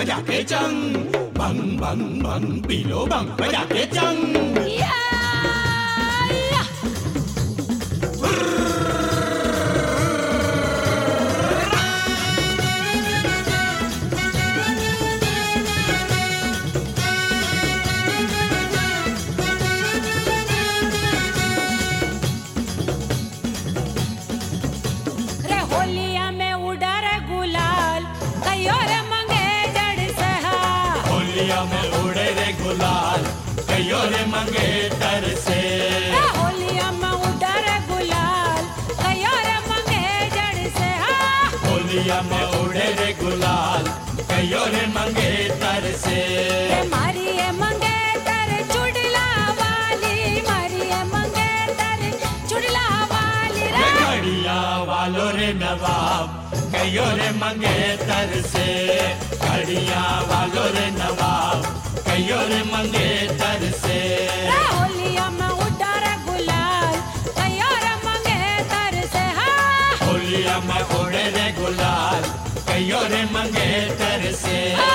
बजा के चंग, भंग भंग भंग पी लो भंग बजा के चंग। में उड़े रे गुलाल कयो रे मंगेतर से। होलिया में उड़े रे गुलाल कयो रे मंगेतर से। होलिया में उड़े रे गुलाल कयो रे मंगेतर से। मारी है मंगेतर चुड़ला वाली, मारी है मंगेतर चुड़ला वाली रे। घड़िया वालो रे नवाब कयो रे मंगेतर से। घड़िया वालो रे नवाब कयो रे मंगेतर से। होलिया में उड़ा रे गुलाल कयो रे मंगेतर से। होलिया में उड़े रे गुलाल कयो रे मंगेतर से।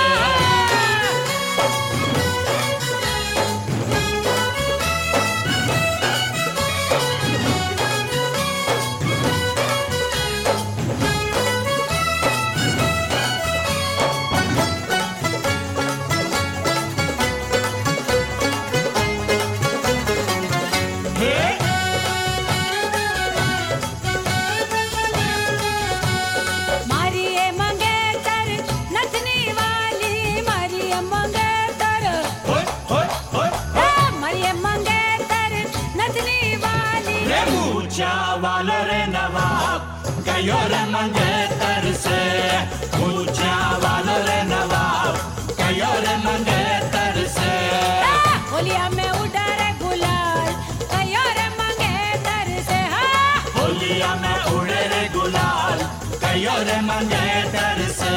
वालो रे नवाब कयो रे मंगेतर से। ऊंचा वालो रे नवाब कयो रे मंगेतर से। होलिया में उड़ा रे गुलाल कयो रे मंगेतर से। होलिया में उड़े रे गुलाल कयो रे मंगेतर से।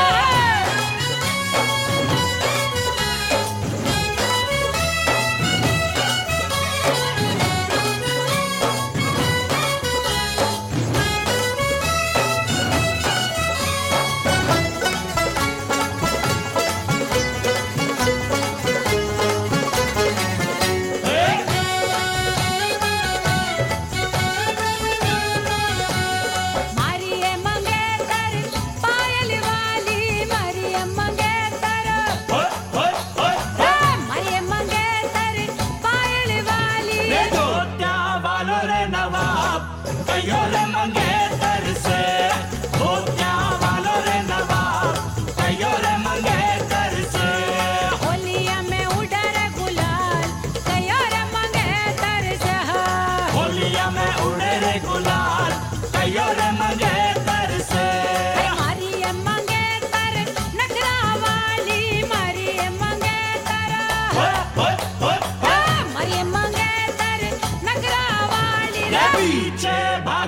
कयो रे मंगेतर से। धोतिया वालो रे नवाब कयो रे मंगेतर से। होलिया में उड़ा रे गुलाल कयो रे मंगेतर से। होलिया में उड़े रे गुलाल कयो रे मंगेतर से। मारी है मंगेतर नखरा वाली, मारी है मंगेतर। मारी है मंगेतर नखरा वाली रे। पीछे